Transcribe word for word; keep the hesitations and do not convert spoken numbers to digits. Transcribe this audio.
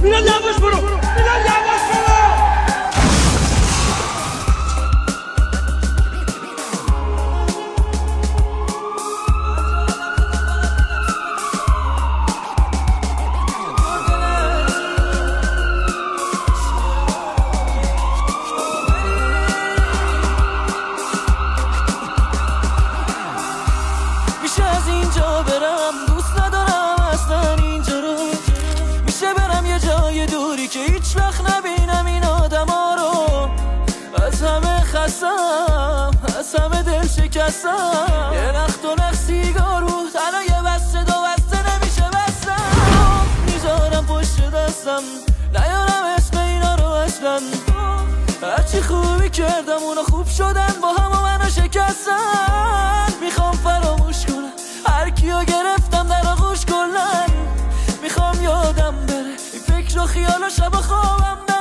میلاد یواش برو، میلاد یواش برو. میشه از اینجا برم، دوست ندارم اصلا اینجا رو. میشه برم یه جای دوری که هیچ وقت نبینم این آدم ها رو. از همه خستم، از همه دل شکستم. یه نخت و نخ سیگار بود، الان یه بسته دو بسته نمیشه بستم. میذارم پشت دستم، نیارم اسم اینا رو اصلا. هرچی خوبی کردم اونا خوب شدن با هم و منو شکستن. میخوام فراموش کنم هر کیو گرفتم در آغوش کلن. میخوام یادم بره این فکر و خیال و شب و خوابم